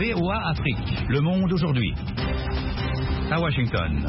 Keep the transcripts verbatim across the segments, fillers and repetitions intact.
V O A Afrique, Le Monde aujourd'hui. À Washington.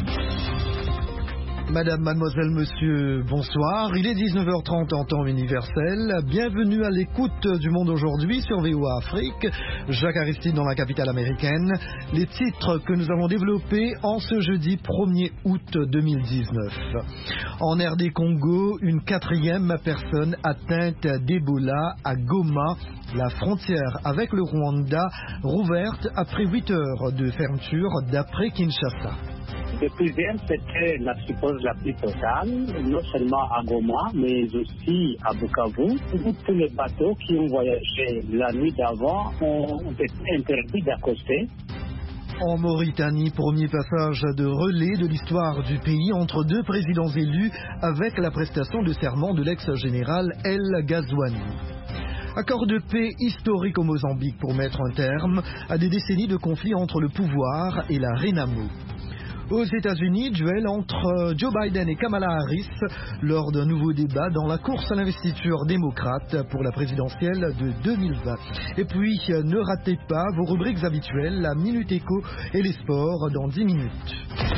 Madame, mademoiselle, monsieur, bonsoir. Il est dix-neuf heures trente en temps universel. Bienvenue à l'écoute du Monde aujourd'hui sur V O A Afrique. Jacques Aristide dans la capitale américaine. Les titres que nous avons développés en ce jeudi premier août deux mille dix-neuf. En R D Congo, une quatrième personne atteinte d'Ebola à Goma. La frontière avec le Rwanda rouverte après huit heures de fermeture d'après Kinshasa. Depuis hier, c'était la psychose la plus totale, non seulement à Goma, mais aussi à Bukavu. Tous les bateaux qui ont voyagé la nuit d'avant ont été interdits d'accoster. En Mauritanie, premier passage de relais de l'histoire du pays entre deux présidents élus avec la prestation de serment de l'ex-général El Ghazouani. Accord de paix historique au Mozambique pour mettre un terme à des décennies de conflits entre le pouvoir et la Renamo. Aux États-Unis, duel entre Joe Biden et Kamala Harris lors d'un nouveau débat dans la course à l'investiture démocrate pour la présidentielle de deux mille vingt. Et puis, ne ratez pas vos rubriques habituelles, la Minute Éco et les sports dans dix minutes.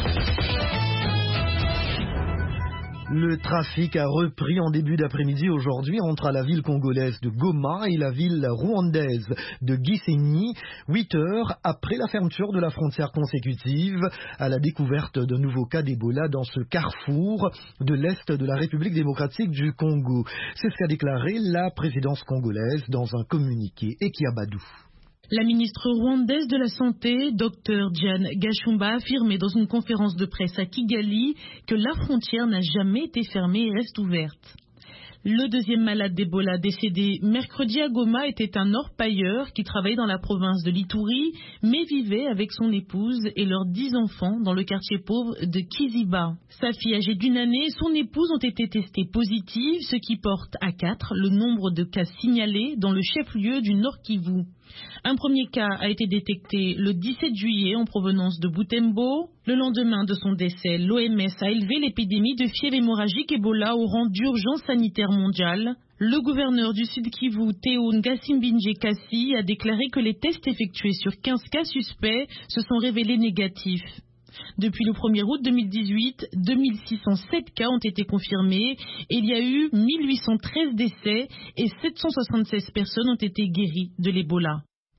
Le trafic a repris en début d'après-midi aujourd'hui entre la ville congolaise de Goma et la ville rwandaise de Gisenyi, huit heures après la fermeture de la frontière consécutive à la découverte d'un nouveau cas d'Ebola dans ce carrefour de l'Est de la République démocratique du Congo. C'est ce qu'a déclaré la présidence congolaise dans un communiqué. Ekiabadou. La ministre rwandaise de la Santé, Dr Diane Gashumba, a affirmé dans une conférence de presse à Kigali que la frontière n'a jamais été fermée et reste ouverte. Le deuxième malade d'Ebola décédé mercredi à Goma était un orpailleur qui travaillait dans la province de l'Ituri, mais vivait avec son épouse et leurs dix enfants dans le quartier pauvre de Kiziba. Sa fille âgée d'une année et son épouse ont été testées positives, ce qui porte à quatre le nombre de cas signalés dans le chef-lieu du Nord Kivu. Un premier cas a été détecté le dix-sept juillet en provenance de Butembo. Le lendemain de son décès, l'O M S a élevé l'épidémie de fièvre hémorragique Ebola au rang d'urgence sanitaire mondiale. Le gouverneur du Sud Kivu, Théo Ngasimbinje Kassi, a déclaré que les tests effectués sur quinze cas suspects se sont révélés négatifs. Depuis le premier août deux mille dix-huit, deux mille six cent sept cas ont été confirmés et il y a eu mille huit cent treize décès et sept cent soixante-seize personnes ont été guéries de l'Ebola.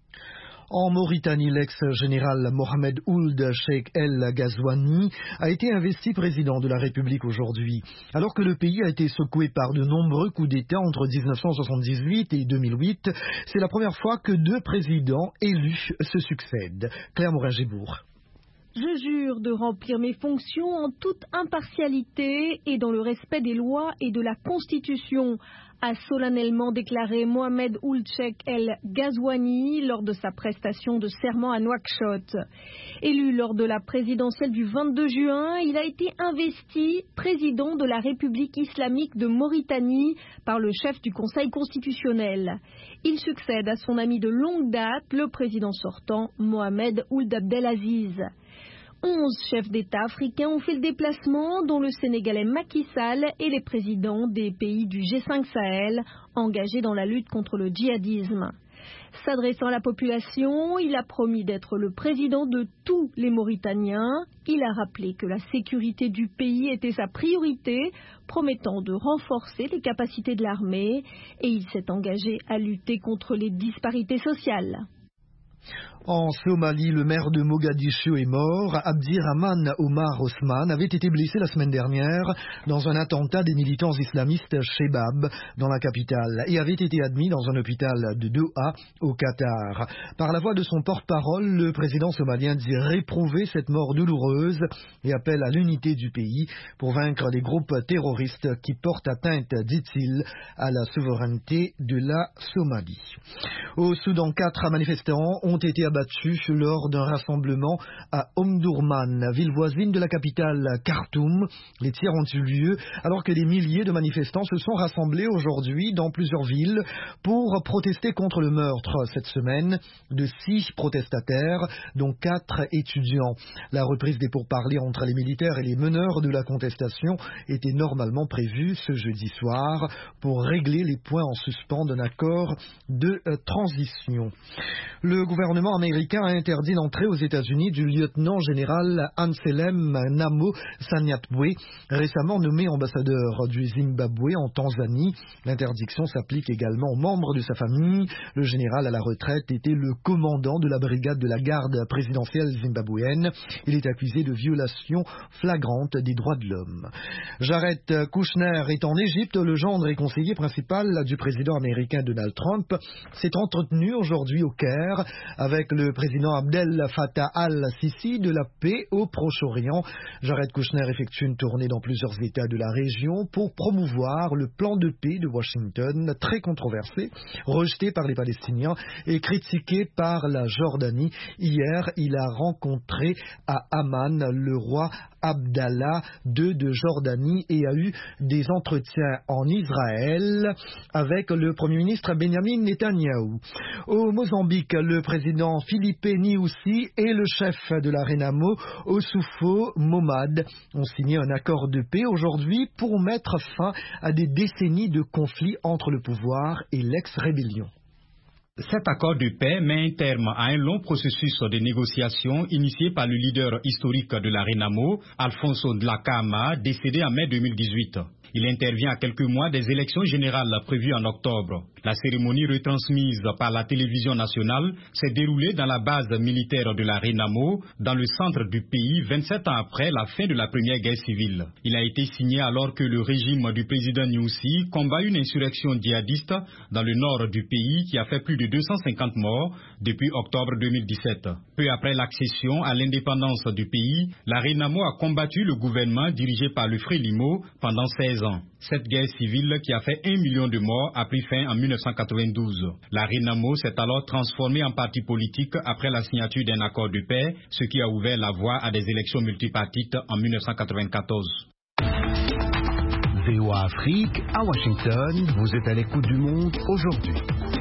En Mauritanie, l'ex-général Mohamed Ould Cheikh El Ghazouani a été investi président de la République aujourd'hui. Alors que le pays a été secoué par de nombreux coups d'État entre dix-neuf cent soixante-dix-huit et deux mille huit, c'est la première fois que deux présidents élus se succèdent. Claire Morin-Gébourg. Je jure de remplir mes fonctions en toute impartialité et dans le respect des lois et de la Constitution, a solennellement déclaré Mohamed Ould Cheikh El Ghazouani lors de sa prestation de serment à Nouakchott. Élu lors de la présidentielle du vingt-deux juin, il a été investi président de la République islamique de Mauritanie par le chef du Conseil constitutionnel. Il succède à son ami de longue date, le président sortant Mohamed Ould Abdelaziz. Onze chefs d'État africains ont fait le déplacement, dont le Sénégalais Macky Sall et les présidents des pays du G cinq Sahel, engagés dans la lutte contre le djihadisme. S'adressant à la population, il a promis d'être le président de tous les Mauritaniens. Il a rappelé que la sécurité du pays était sa priorité, promettant de renforcer les capacités de l'armée, et il s'est engagé à lutter contre les disparités sociales. En Somalie, le maire de Mogadiscio est mort. Abdirahman Omar Osman avait été blessé la semaine dernière dans un attentat des militants islamistes Shebab dans la capitale et avait été admis dans un hôpital de Doha au Qatar. Par la voix de son porte-parole, le président somalien dit réprouver cette mort douloureuse et appelle à l'unité du pays pour vaincre les groupes terroristes qui portent atteinte, dit-il, à la souveraineté de la Somalie. Au Soudan, quatre manifestants ont été abattus lors d'un rassemblement à Omdurman, ville voisine de la capitale Khartoum. Les tirs ont eu lieu alors que des milliers de manifestants se sont rassemblés aujourd'hui dans plusieurs villes pour protester contre le meurtre cette semaine de six protestataires, dont quatre étudiants. La reprise des pourparlers entre les militaires et les meneurs de la contestation était normalement prévue ce jeudi soir pour régler les points en suspens d'un accord de transition. Le gouvernement américain a interdit l'entrée aux États-Unis du lieutenant-général Anselm Namo Sanyatwe, récemment nommé ambassadeur du Zimbabwe en Tanzanie. L'interdiction s'applique également aux membres de sa famille. Le général à la retraite était le commandant de la brigade de la garde présidentielle zimbabwéenne. Il est accusé de violation flagrante des droits de l'homme. Jared Kushner est en Égypte. Le gendre et conseiller principal du président américain Donald Trump s'est entretenu aujourd'hui au Caire avec le président Abdel Fattah al-Sisi de la paix au Proche-Orient. Jared Kushner effectue une tournée dans plusieurs États de la région pour promouvoir le plan de paix de Washington, très controversé, rejeté par les Palestiniens et critiqué par la Jordanie. Hier, il a rencontré à Amman le roi Abdallah deux de Jordanie et a eu des entretiens en Israël avec le Premier ministre Benjamin Netanyahou. Au Mozambique, le président Filipe Nyusi et le chef de la Renamo, Ossufo Momad, ont signé un accord de paix aujourd'hui pour mettre fin à des décennies de conflits entre le pouvoir et l'ex-rébellion. Cet accord de paix met un terme à un long processus de négociation initié par le leader historique de la Renamo, Alfonso Dhlakama, décédé en mai deux mille dix-huit. Il intervient à quelques mois des élections générales prévues en octobre. La cérémonie retransmise par la télévision nationale s'est déroulée dans la base militaire de la Renamo, dans le centre du pays, vingt-sept ans après la fin de la première guerre civile. Il a été signé alors que le régime du président Nyusi combat une insurrection djihadiste dans le nord du pays qui a fait plus de deux cent cinquante morts depuis octobre deux mille dix-sept. Peu après l'accession à l'indépendance du pays, la Renamo a combattu le gouvernement dirigé par le Frélimo pendant seize ans. Cette guerre civile qui a fait un million de morts a pris fin en mille neuf cent quatre-vingt-douze. La Renamo s'est alors transformée en parti politique après la signature d'un accord de paix, ce qui a ouvert la voie à des élections multipartites en mille neuf cent quatre-vingt-quatorze. V O A Afrique, à Washington, vous êtes à l'écoute du monde aujourd'hui.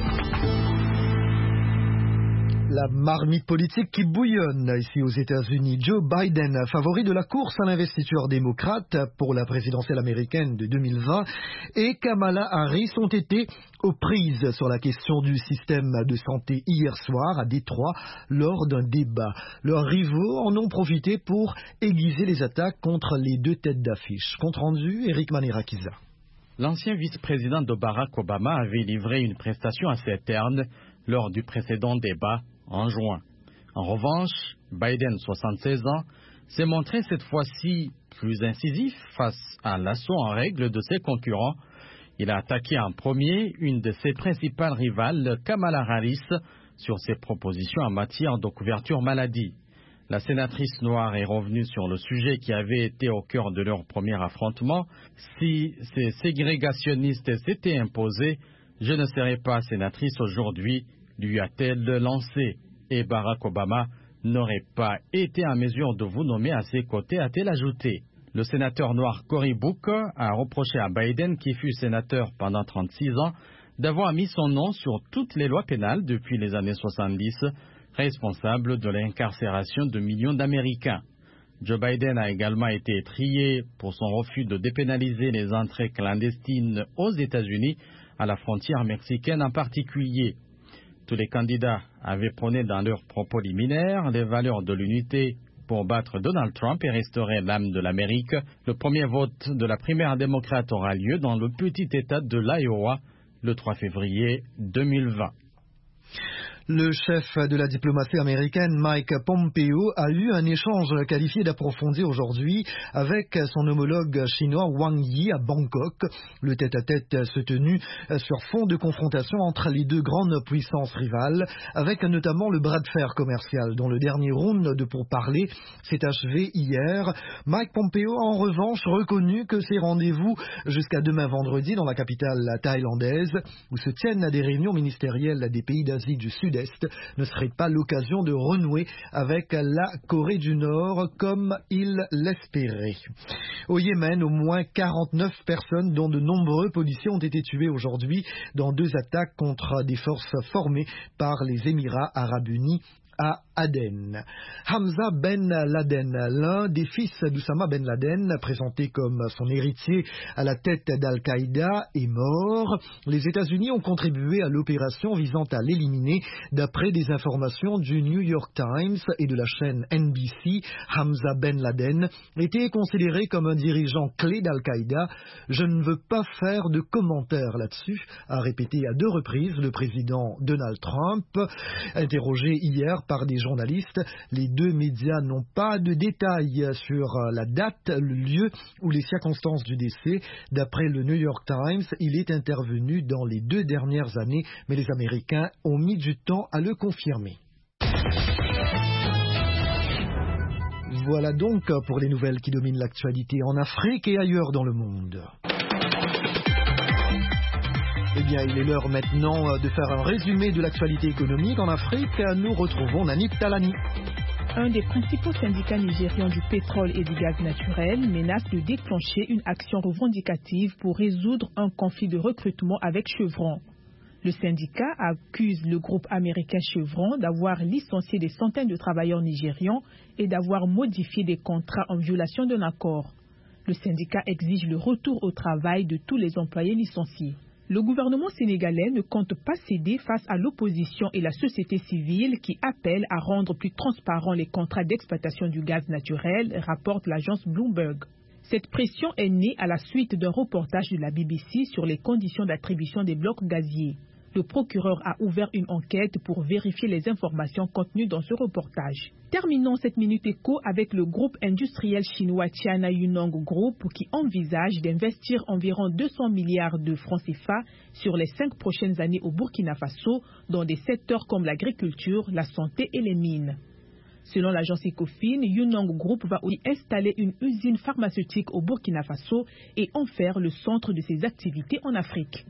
La marmite politique qui bouillonne ici aux États-Unis. Joe Biden, favori de la course à l'investiture démocrate pour la présidentielle américaine de deux mille vingt, et Kamala Harris ont été aux prises sur la question du système de santé hier soir à Détroit lors d'un débat. Leurs rivaux en ont profité pour aiguiser les attaques contre les deux têtes d'affiche. Compte rendu, Eric Manirakiza. L'ancien vice-président de Barack Obama avait livré une prestation assez terne lors du précédent débat en juin. En revanche, Biden, soixante-seize ans, s'est montré cette fois-ci plus incisif face à l'assaut en règle de ses concurrents. Il a attaqué en premier une de ses principales rivales, Kamala Harris, sur ses propositions en matière de couverture maladie. La sénatrice noire est revenue sur le sujet qui avait été au cœur de leur premier affrontement. Si ces ségrégationnistes s'étaient imposés, je ne serais pas sénatrice aujourd'hui, lui a-t-elle lancé, et Barack Obama n'aurait pas été en mesure de vous nommer à ses côtés, a-t-elle ajouté. Le sénateur noir Cory Booker a reproché à Biden, qui fut sénateur pendant trente-six ans, d'avoir mis son nom sur toutes les lois pénales depuis les années soixante-dix, responsable de l'incarcération de millions d'Américains. Joe Biden a également été trié pour son refus de dépénaliser les entrées clandestines aux États-Unis, à la frontière mexicaine en particulier. Tous les candidats avaient prôné dans leurs propos liminaires les valeurs de l'unité pour battre Donald Trump et restaurer l'âme de l'Amérique. Le premier vote de la primaire démocrate aura lieu dans le petit État de l'Iowa le trois février deux mille vingt. Le chef de la diplomatie américaine, Mike Pompeo, a eu un échange qualifié d'approfondi aujourd'hui avec son homologue chinois Wang Yi à Bangkok. Le tête-à-tête se tenu sur fond de confrontation entre les deux grandes puissances rivales, avec notamment le bras de fer commercial dont le dernier round de pourparlers s'est achevé hier. Mike Pompeo a en revanche reconnu que ces rendez-vous jusqu'à demain vendredi dans la capitale thaïlandaise, où se tiennent des réunions ministérielles des pays d'Asie du Sud-Est, ne serait pas l'occasion de renouer avec la Corée du Nord comme il l'espérait. Au Yémen, au moins quarante-neuf personnes, dont de nombreux policiers, ont été tués aujourd'hui dans deux attaques contre des forces formées par les Émirats arabes unis à Aden. Hamza Ben Laden, l'un des fils d'Oussama Ben Laden, présenté comme son héritier à la tête d'Al-Qaïda, est mort. Les États-Unis ont contribué à l'opération visant à l'éliminer. D'après des informations du New York Times et de la chaîne N B C, Hamza Ben Laden était considéré comme un dirigeant clé d'Al-Qaïda. Je ne veux pas faire de commentaires là-dessus, a répété à deux reprises le président Donald Trump. Interrogé hier par des journalistes, les deux médias n'ont pas de détails sur la date, le lieu ou les circonstances du décès. D'après le New York Times, il est intervenu dans les deux dernières années, mais les Américains ont mis du temps à le confirmer. Voilà donc pour les nouvelles qui dominent l'actualité en Afrique et ailleurs dans le monde. Eh bien, il est l'heure maintenant de faire un résumé de l'actualité économique en Afrique. Nous retrouvons Nanit Talani. Un des principaux syndicats nigérians du pétrole et du gaz naturel menace de déclencher une action revendicative pour résoudre un conflit de recrutement avec Chevron. Le syndicat accuse le groupe américain Chevron d'avoir licencié des centaines de travailleurs nigérians et d'avoir modifié des contrats en violation d'un accord. Le syndicat exige le retour au travail de tous les employés licenciés. Le gouvernement sénégalais ne compte pas céder face à l'opposition et la société civile qui appellent à rendre plus transparents les contrats d'exploitation du gaz naturel, rapporte l'agence Bloomberg. Cette pression est née à la suite d'un reportage de la B B C sur les conditions d'attribution des blocs gaziers. Le procureur a ouvert une enquête pour vérifier les informations contenues dans ce reportage. Terminons cette Minute Éco avec le groupe industriel chinois China Yunong Group qui envisage d'investir environ deux cents milliards de francs C F A sur les cinq prochaines années au Burkina Faso dans des secteurs comme l'agriculture, la santé et les mines. Selon l'agence Ecofin, Yunong Group va y installer une usine pharmaceutique au Burkina Faso et en faire le centre de ses activités en Afrique.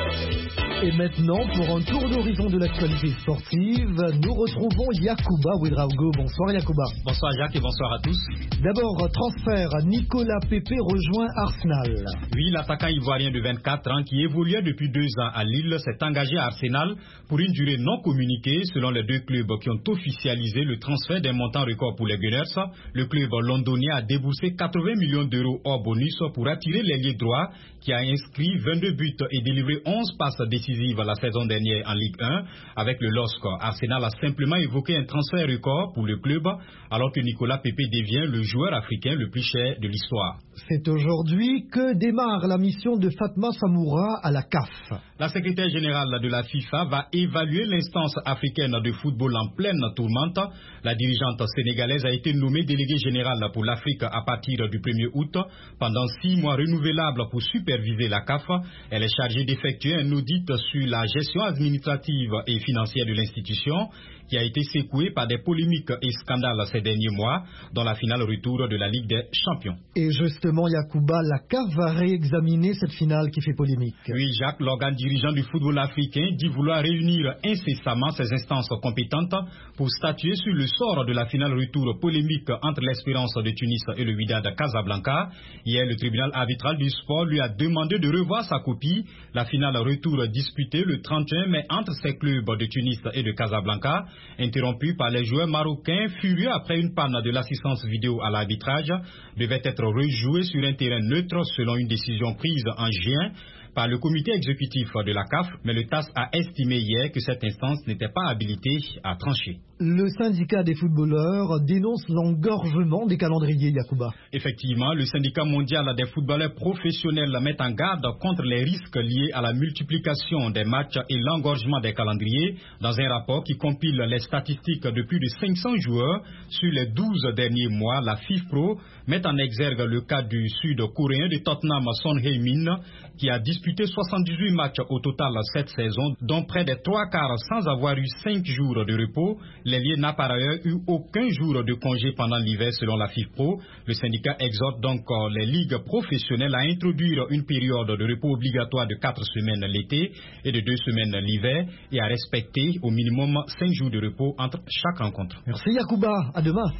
Et maintenant, pour un tour d'horizon de l'actualité sportive, nous retrouvons Yacouba Ouedraogo. Bonsoir Yacouba. Bonsoir Jacques et bonsoir à tous. D'abord, transfert, Nicolas Pepe rejoint Arsenal. Oui, l'attaquant ivoirien de vingt-quatre ans qui évoluait depuis deux ans à Lille s'est engagé à Arsenal pour une durée non communiquée selon les deux clubs qui ont officialisé le transfert d'un montant record pour les Gunners. Le club londonien a déboursé quatre-vingts millions d'euros hors bonus pour attirer l'ailier droit qui a inscrit vingt-deux buts et délivré onze passes décisives la saison dernière en Ligue un. Avec le L O S C, Arsenal a simplement évoqué un transfert record pour le club alors que Nicolas Pepe devient le joueur africain le plus cher de l'histoire. C'est aujourd'hui que démarre la mission de Fatma Samoura à la C A F. La secrétaire générale de la FIFA va évaluer l'instance africaine de football en pleine tourmente. La dirigeante sénégalaise a été nommée déléguée générale pour l'Afrique à partir du premier août. Pendant six mois renouvelables pour superviser la C A F, elle est chargée d'effectuer un audit sur la gestion administrative et financière de l'institution qui a été secouée par des polémiques et scandales ces derniers mois dans la finale retour de la Ligue des Champions. Et justement, Yacouba, la C A F va réexaminer cette finale qui fait polémique. Oui, Jacques, l'organe dirigeant du football africain dit vouloir réunir incessamment ses instances compétentes pour statuer sur le sort de la finale retour polémique entre l'Espérance de Tunis et le Wydad Casablanca. Hier, le tribunal arbitral du sport lui a demandé de revoir sa copie. La finale retour disputée le trente et un mai entre ces clubs de Tunis et de Casablanca, interrompue par les joueurs marocains furieux après une panne de l'assistance vidéo à l'arbitrage, devait être rejouée sur un terrain neutre selon une décision prise en juin par le comité exécutif de la C A F, mais le T A S a estimé hier que cette instance n'était pas habilitée à trancher. Le syndicat des footballeurs dénonce l'engorgement des calendriers, Yacouba. Effectivement, le syndicat mondial des footballeurs professionnels met en garde contre les risques liés à la multiplication des matchs et l'engorgement des calendriers dans un rapport qui compile les statistiques de plus de cinq cents joueurs sur les douze derniers mois. La FIFPro met en exergue le cas du sud-coréen de Tottenham Son Heung-min qui a disputé soixante-dix-huit matchs au total cette saison, dont près des trois quarts sans avoir eu cinq jours de repos. L'ailier n'a par ailleurs eu aucun jour de congé pendant l'hiver selon la FIFPro. Le syndicat exhorte donc les ligues professionnelles à introduire une période de repos obligatoire de quatre semaines l'été et de deux semaines l'hiver et à respecter au minimum cinq jours de repos entre chaque rencontre. Merci Yacouba, à demain.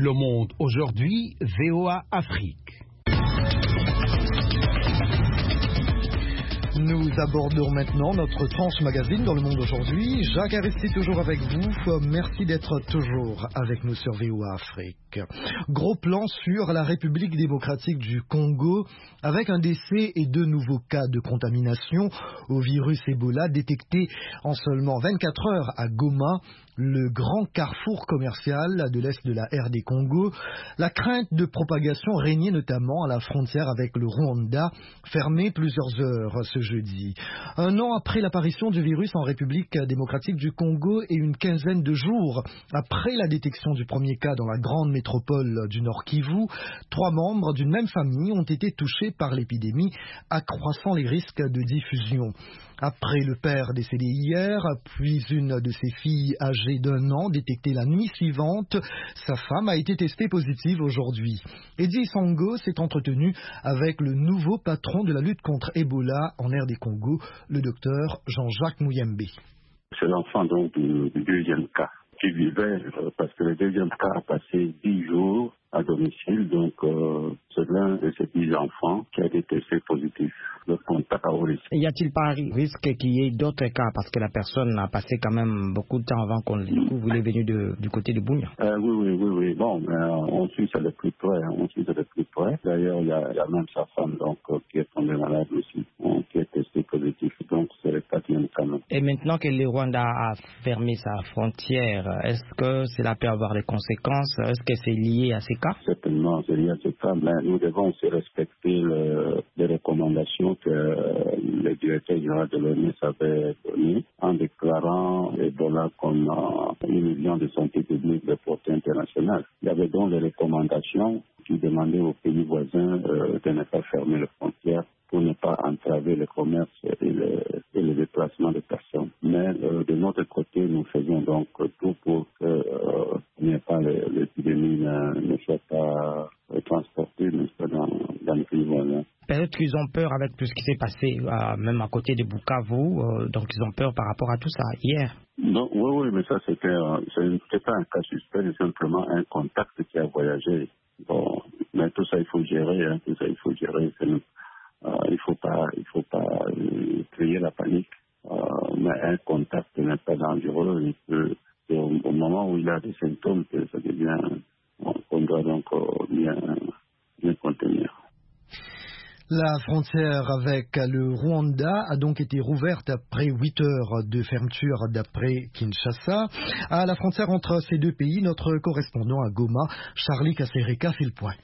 Le Monde aujourd'hui, V O A Afrique. Nous abordons maintenant notre tranche magazine dans Le Monde aujourd'hui. Jacques Aristide toujours avec vous. Merci d'être toujours avec nous sur V O A Afrique. Gros plan sur la République démocratique du Congo avec un décès et deux nouveaux cas de contamination au virus Ebola détectés en seulement vingt-quatre heures à Goma, le grand carrefour commercial de l'Est de la R D Congo. La crainte de propagation régnait notamment à la frontière avec le Rwanda, fermée plusieurs heures ce jeudi. Un an après l'apparition du virus en République démocratique du Congo et une quinzaine de jours après la détection du premier cas dans la grande métropole du Nord Kivu, trois membres d'une même famille ont été touchés par l'épidémie, accroissant les risques de diffusion. Après le père décédé hier, puis une de ses filles âgée d'un an détectée la nuit suivante, sa femme a été testée positive aujourd'hui. Eddie Sango s'est entretenu avec le nouveau patron de la lutte contre Ebola en R D Congo, le docteur Jean-Jacques Mouyembe. C'est l'enfant donc du, du deuxième cas qui vivait, euh, parce que le deuxième cas a passé dix jours à domicile, donc euh, c'est l'un de ces dix enfants qui a été testé positif. Le contact à haut risque. Y a-t-il pas risque qu'il y ait d'autres cas parce que la personne a passé quand même beaucoup de temps avant qu'on le découvre, vous l'avez venu de, du côté de Bunia? euh, Oui, oui, oui, oui. Bon, mais euh, on suit ça de plus près, on suit ça de plus près. D'ailleurs, il y a, y a même sa femme donc euh, qui est tombée malade aussi, donc, qui est testée positif, donc c'est le quatrième cas. Et maintenant que le Rwanda a fermé sa frontière, est-ce que cela peut avoir des conséquences? Est-ce que c'est lié à ces cas? Certainement, c'est lié à ces cas, mais nous devons aussi respecter le, les recommandations que euh, le directeur général de l'O M S avait données en déclarant Ebola comme euh, une million de santé publique de portée internationale. Il y avait donc des recommandations qui demandaient aux pays voisins euh, de ne pas fermer les frontières pour ne pas entraver le commerce et le, et le déplacement des personnes. Mais euh, de notre côté, nous faisons donc tout pour que euh, n'y ait pas l'épidémie ne, ne soit pas euh, transportée, ne soit dans, dans les pays voisins. Peut-être qu'ils ont peur avec tout ce qui s'est passé, euh, même à côté de Bukavu, euh, donc ils ont peur par rapport à tout ça hier. Non, oui, oui, mais ça c'était, euh, c'était pas un cas suspect, c'est simplement un contact qui a voyagé. Bon, mais tout ça il faut gérer, hein, tout ça il faut gérer. C'est, euh, il faut pas, il faut pas euh, créer la panique. Euh, mais un contact n'est pas dangereux. Il peut, c'est au, au moment où il a des symptômes que ça devient, on doit donc euh, bien, bien contenir. La frontière avec le Rwanda a donc été rouverte après huit heures de fermeture d'après Kinshasa. À la frontière entre ces deux pays, notre correspondant à Goma, Charlie Kasereka, fait le point.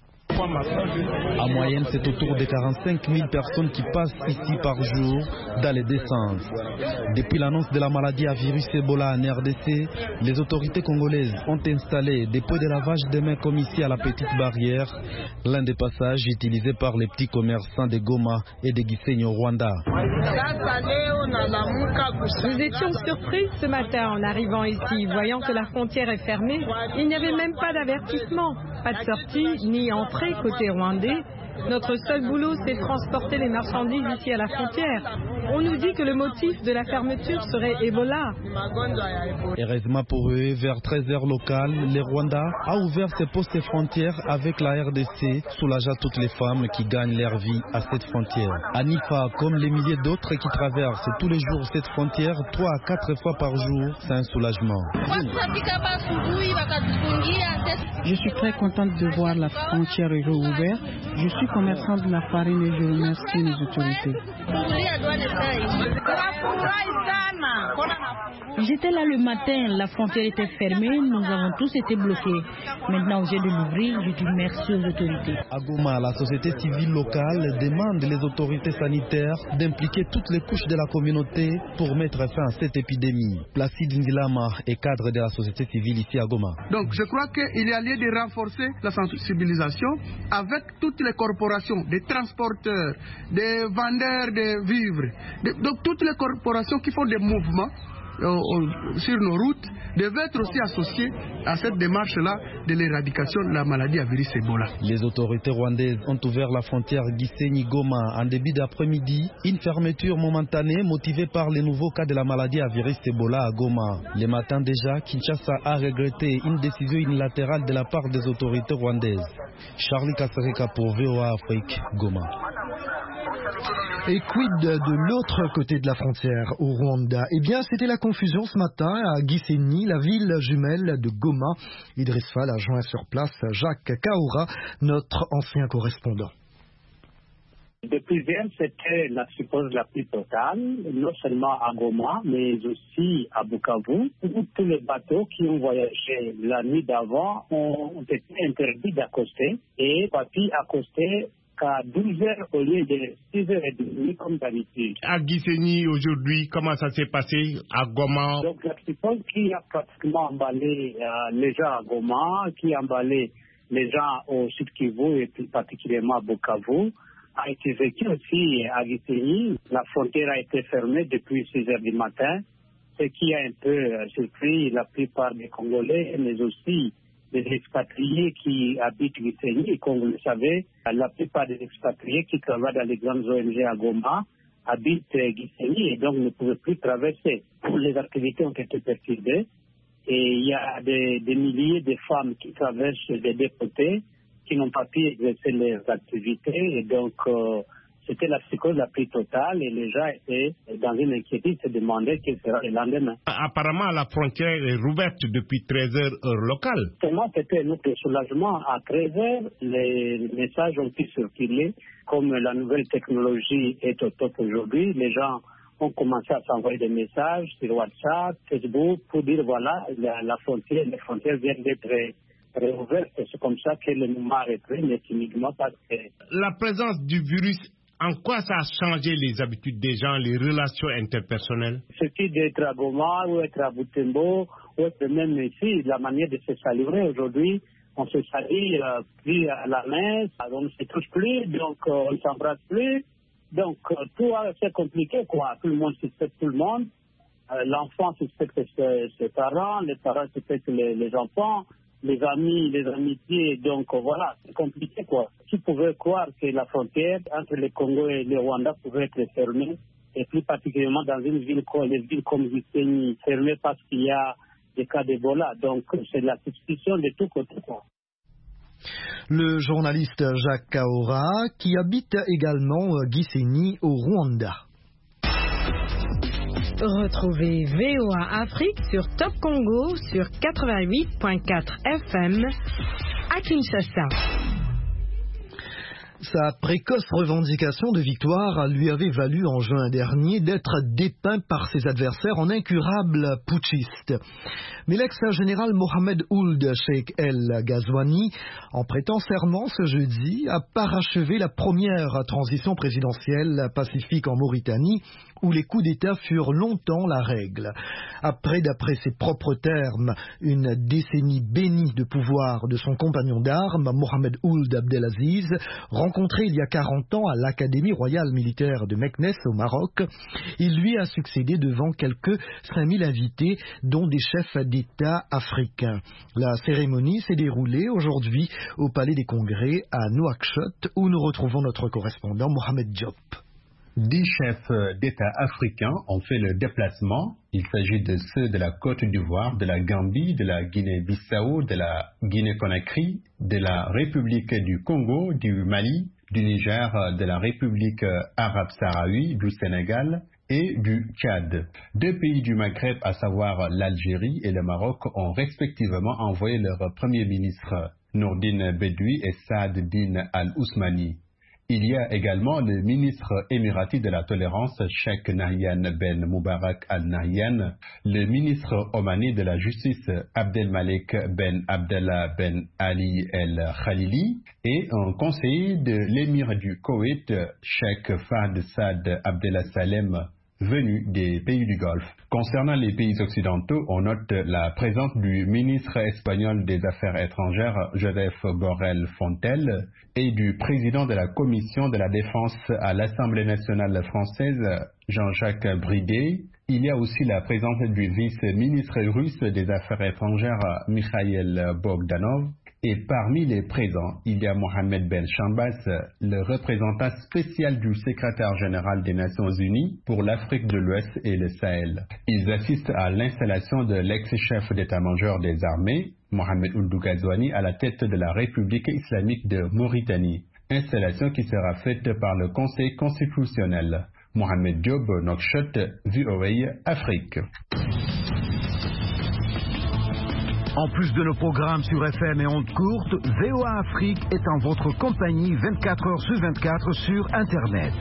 En moyenne, c'est autour de quarante-cinq mille personnes qui passent ici par jour dans les deux sens. Depuis l'annonce de la maladie à virus Ebola en R D C, les autorités congolaises ont installé des points de lavage de mains comme ici à la Petite Barrière, l'un des passages utilisés par les petits commerçants de Goma et de Gisenyi au Rwanda. Nous étions surpris ce matin en arrivant ici, voyant que la frontière est fermée. Il n'y avait même pas d'avertissement, pas de sortie ni entrée côté rwandais. Notre seul boulot, c'est de transporter les marchandises ici à la frontière. On nous dit que le motif de la fermeture serait Ebola. Heureusement pour eux, vers treize heures locales, le Rwanda a ouvert ses postes frontières avec la R D C, soulageant toutes les femmes qui gagnent leur vie à cette frontière. Anifa, comme les milliers d'autres qui traversent tous les jours cette frontière, trois à quatre fois par jour, c'est un soulagement. Je suis très contente de voir la frontière réouverte. Je suis commerçant de la farine et je remercie les autorités. J'étais là le matin, la frontière était fermée, nous avons tous été bloqués. Maintenant, au lieu de l'ouvrir, je dis merci aux autorités. À Goma, la société civile locale demande les autorités sanitaires d'impliquer toutes les couches de la communauté pour mettre fin à cette épidémie. Placide Ndilama est cadre de la société civile ici à Goma. Donc, je crois qu'il y a lieu de renforcer la sensibilisation avec toutes les corporations, des transporteurs, des vendeurs de vivres, de, donc toutes les corporations qui font des mouvements euh, sur nos routes devait être aussi associé à cette démarche-là de l'éradication de la maladie à virus Ebola. Les autorités rwandaises ont ouvert la frontière Gisenyi-Goma en début d'après-midi, une fermeture momentanée motivée par les nouveaux cas de la maladie à virus Ebola à Goma. Le matin déjà, Kinshasa a regretté une décision unilatérale de la part des autorités rwandaises. Charlie Kasereka pour V O A Afrique, Goma. Et quid de l'autre côté de la frontière, au Rwanda? Eh bien, c'était la confusion ce matin à Gisenyi, la ville jumelle de Goma. Idriss Fall a joint sur place Jacques Kaoura, notre ancien correspondant. Depuis hier, c'était la psychose la plus totale, non seulement à Goma, mais aussi à Bukavu, où tous les bateaux qui ont voyagé la nuit d'avant ont été interdits d'accoster et pas pu accoster qu'à douze heures au lieu de six heures trente comme d'habitude. À Gisenyi aujourd'hui, comment ça s'est passé à Goma? Donc la psychose qui a pratiquement emballé euh, les gens à Goma, qui a emballé les gens au Sud Kivu et plus particulièrement à Bukavu, a été vécue aussi à Gisenyi. La frontière a été fermée depuis six heures du matin, ce qui a un peu surpris la plupart des Congolais, mais aussi des expatriés qui habitent Gisenyi. Et comme vous le savez, la plupart des expatriés qui travaillent dans les grandes O N G à Goma habitent Gisenyi et donc ne pouvaient plus traverser. Les activités ont été perturbées et il y a des, des milliers de femmes qui traversent des deux côtés, qui n'ont pas pu exercer leurs activités et donc euh, c'était la psychose la plus totale et les gens étaient dans une inquiétude, se demandaient quel sera le lendemain. Apparemment, la frontière est rouverte depuis treize heures heure locale. Seulement, c'était notre soulagement. À treize heures, les messages ont pu circuler. Comme la nouvelle technologie est au top aujourd'hui, les gens ont commencé à s'envoyer des messages sur WhatsApp, Facebook, pour dire voilà, la, la frontière, les frontières viennent d'être réouvertes. C'est comme ça que le mouvement a repris, mais timidement parce que... La présence du virus, en quoi ça a changé les habitudes des gens, les relations interpersonnelles? Ce qui d'être à Goma ou être à Butembo ou être même ici, la manière de se saluer aujourd'hui, on se salue euh, plus à la main, on ne se touche plus, donc euh, on ne s'embrasse plus. Donc euh, tout c'est compliqué quoi. Tout le monde suspecte tout le monde. Euh, L'enfant suspecte ses, ses parents, les parents suspectent les, les enfants. Les amis, les amitiés, donc voilà, c'est compliqué quoi. Qui pouvait croire que la frontière entre le Congo et le Rwanda pouvait être fermée, et plus particulièrement dans une ville comme les villes comme Gisenyi, fermée parce qu'il y a des cas d'Ebola. Donc c'est la suspicion de tous côtés quoi. Le journaliste Jacques Kaoura, qui habite également Gisenyi au Rwanda. Retrouvez V O A Afrique sur Top Congo sur quatre-vingt-huit virgule quatre F M à Kinshasa. Sa précoce revendication de victoire lui avait valu en juin dernier d'être dépeint par ses adversaires en incurable putschiste. Mais l'ex-général Mohamed Ould Cheikh El Ghazouani, en prêtant serment ce jeudi, a parachevé la première transition présidentielle pacifique en Mauritanie, où les coups d'État furent longtemps la règle. Après, d'après ses propres termes, une décennie bénie de pouvoir de son compagnon d'armes, Mohamed Ould Abdelaziz, rencontré il y a quarante ans à l'Académie royale militaire de Meknès au Maroc, il lui a succédé devant quelques cinq mille invités, dont des chefs d'État africains. La cérémonie s'est déroulée aujourd'hui au Palais des Congrès à Nouakchott, où nous retrouvons notre correspondant Mohamed Diop. Dix chefs d'État africains ont fait le déplacement. Il s'agit de ceux de la Côte d'Ivoire, de la Gambie, de la Guinée-Bissau, de la Guinée-Conakry, de la République du Congo, du Mali, du Niger, de la République arabe sahraoui, du Sénégal et du Tchad. Deux pays du Maghreb, à savoir l'Algérie et le Maroc, ont respectivement envoyé leur premier ministre Nourdine Bedoui et Saad Din Al-Ousmani. Il y a également le ministre émirati de la tolérance, Cheikh Nahyan Ben Moubarak Al-Nahyan, le ministre omani de la justice, Abdelmalek Ben Abdallah Ben Ali El Khalili, et un conseiller de l'émir du Koweït, Cheikh Fahd Saad Abdallah Salem, venu des pays du Golfe. Concernant les pays occidentaux, on note la présence du ministre espagnol des Affaires étrangères, Joseph Borrell Fontel, et du président de la Commission de la Défense à l'Assemblée nationale française, Jean-Jacques Bridet, Il y a aussi la présence du vice-ministre russe des Affaires étrangères Mikhail Bogdanov. Et parmi les présents, il y a Mohamed Ben Chambas, le représentant spécial du secrétaire général des Nations Unies pour l'Afrique de l'Ouest et le Sahel. Ils assistent à l'installation de l'ex-chef d'état-major des armées, Mohamed Ould Ghazouani, à la tête de la République islamique de Mauritanie. Installation qui sera faite par le Conseil constitutionnel. Mohamed Diop, Nouakchott, V O A Afrique. En plus de nos programmes sur F M et ondes courtes, V O A Afrique est en votre compagnie vingt-quatre heures sur vingt-quatre sur Internet.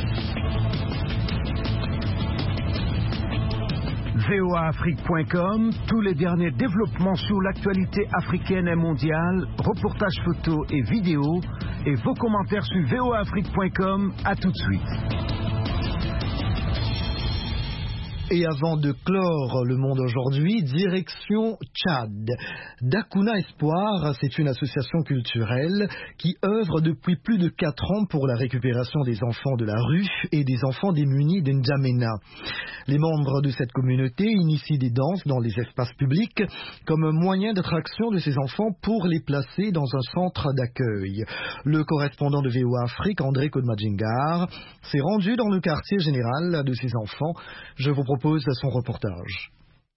V O A Afrique point com, tous les derniers développements sur l'actualité africaine et mondiale, reportages photos et vidéos, et vos commentaires sur V O A Afrique point com. À tout de suite. Et avant de clore le monde aujourd'hui, direction Tchad. Dakuna Espoir, c'est une association culturelle qui œuvre depuis plus de quatre ans pour la récupération des enfants de la rue et des enfants démunis d'Njamena. Les membres de cette communauté initient des danses dans les espaces publics comme un moyen d'attraction de ces enfants pour les placer dans un centre d'accueil. Le correspondant de V O A Afrique, André Kodmadjingar, s'est rendu dans le quartier général de ces enfants. Je vous propose à son reportage.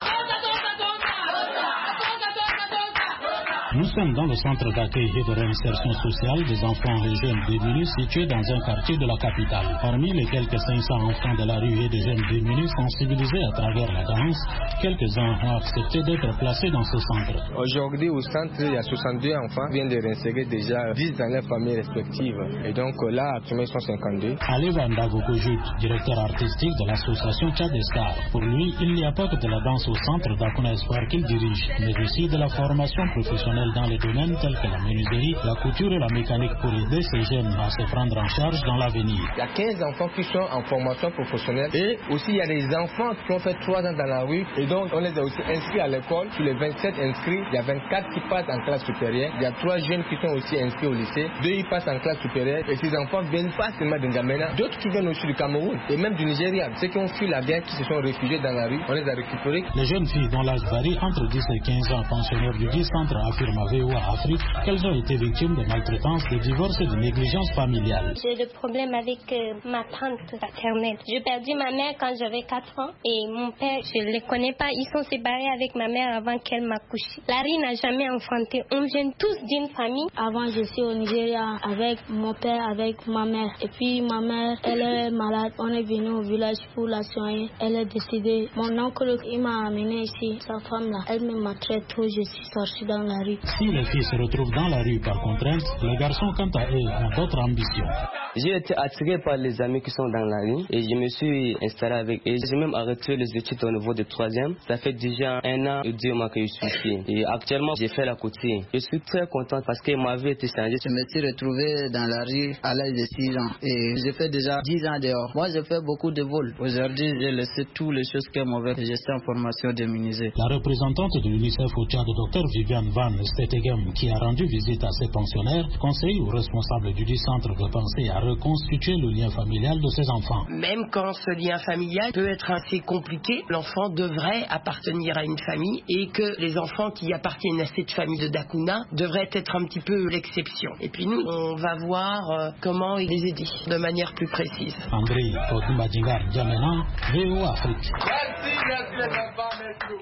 Nous sommes dans le centre d'accueil et de réinsertion sociale des enfants et jeunes démunis situé dans un quartier de la capitale. Parmi les quelques cinq cents enfants de la rue et des jeunes démunis sensibilisés à travers la danse, quelques-uns ont accepté d'être placés dans ce centre. Aujourd'hui au centre, il y a soixante-deux enfants qui viennent de réinsérer déjà dix dans leurs familles respectives. Et donc là, actuellement, ils sont cinquante-deux. Aleva Ndagokojut, directeur artistique de l'association Tchad Estar. Pour lui, il n'y a pas que de la danse au centre Dakuna Espoir qu'il dirige, mais aussi de la formation professionnelle dans les domaines tels que la menuiserie, la couture et la mécanique pour aider ces jeunes à se prendre en charge dans l'avenir. Il y a quinze enfants qui sont en formation professionnelle et aussi il y a des enfants qui ont fait trois ans dans la rue et donc on les a aussi inscrits à l'école. Sur les vingt-sept inscrits, il y a vingt-quatre qui passent en classe supérieure. Il y a trois jeunes qui sont aussi inscrits au lycée. Deux ils passent en classe supérieure et ces enfants viennent pas seulement de N'Djamena, d'autres qui viennent aussi du Cameroun et même du Nigeria. Ceux qui ont fui la guerre, qui se sont réfugiés dans la rue, on les a récupérés. Les jeunes filles dont l'âge varie entre dix et quinze ans, pensionnaires du dix centre affirment à V O A Afrique qu'elles ont été victimes de maltraitance, de divorce et de négligence familiale. J'ai des problèmes avec euh, ma tante paternelle. J'ai perdu ma mère quand j'avais quatre ans et mon père, je ne les connais pas. Ils sont séparés avec ma mère avant qu'elle m'accouche. Larry n'a jamais enfanté. On vient tous d'une famille. Avant, je suis au Nigeria avec mon père, avec ma mère. Et puis ma mère, elle est malade. On est venu au village pour la soigner. Elle est décédée. Mon oncle, il m'a amené ici. Sa femme là, elle me maltraite trop. Je suis sortie dans la rue. Si les filles se retrouvent dans la rue par contrainte, les garçons, quant à eux, ont d'autres ambitions. J'ai été attiré par les amis qui sont dans la rue et je me suis installé avec eux. J'ai même arrêté les études au niveau de troisième. Ça fait déjà un an et deux mois que je suis ici. Et actuellement, j'ai fait la couture. Je suis très content parce que ma vie était changée. Je me suis retrouvé dans la rue à l'âge de six ans et j'ai fait déjà dix ans dehors. Moi, j'ai fait beaucoup de vols. Aujourd'hui, j'ai laissé toutes les choses qui sont mauvaises. Je suis en formation de menuisier. La représentante de l'UNICEF au Tchad, Dr Viviane Van Stetegem, qui a rendu visite à ces pensionnaires, conseille aux responsables du centre de penser à reconstituer le lien familial de ces enfants. Même quand ce lien familial peut être assez compliqué, l'enfant devrait appartenir à une famille et que les enfants qui appartiennent à cette famille de Dakuna devraient être un petit peu l'exception. Et puis nous, on va voir euh, comment les aider de manière plus précise. André Kodmadjingar, N'Djamena, V O A Afrique. Merci, merci les enfants,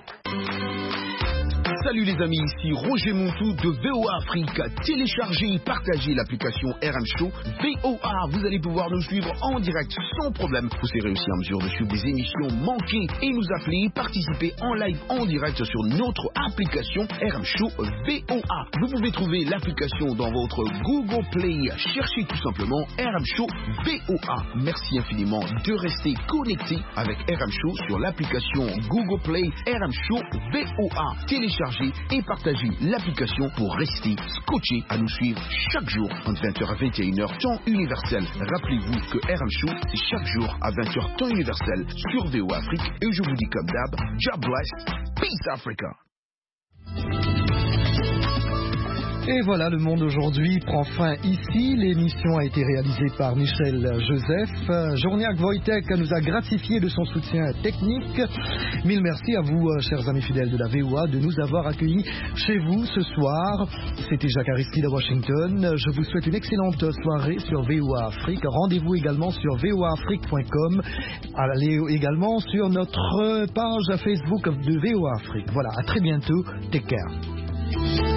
merci. Salut les amis, ici Roger Montou de V O A Afrique. Téléchargez et partagez l'application R M Show V O A. Vous allez pouvoir nous suivre en direct sans problème. Vous serez aussi en mesure de suivre des émissions manquées et nous appeler, participer en live en direct sur notre application R M Show V O A. Vous pouvez trouver l'application dans votre Google Play. Cherchez tout simplement R M Show V O A. Merci infiniment de rester connecté avec R M Show sur l'application Google Play R M Show V O A. Téléchargez et partagez l'application pour rester scotché à nous suivre chaque jour entre vingt heures à vingt et une heures temps universel. Rappelez-vous que R M Show c'est chaque jour à vingt heures temps universel sur V O A Afrique et je vous dis comme d'hab, God bless, peace Africa. Et voilà, le monde aujourd'hui prend fin ici. L'émission a été réalisée par Michel Joseph. Journiak Wojtek nous a gratifié de son soutien technique. Mille merci à vous, chers amis fidèles de la V O A, de nous avoir accueillis chez vous ce soir. C'était Jacques Aristide à Washington. Je vous souhaite une excellente soirée sur V O A Afrique. Rendez-vous également sur v o a afrique point com. Allez également sur notre page Facebook de V O A Afrique. Voilà, à très bientôt. Take care.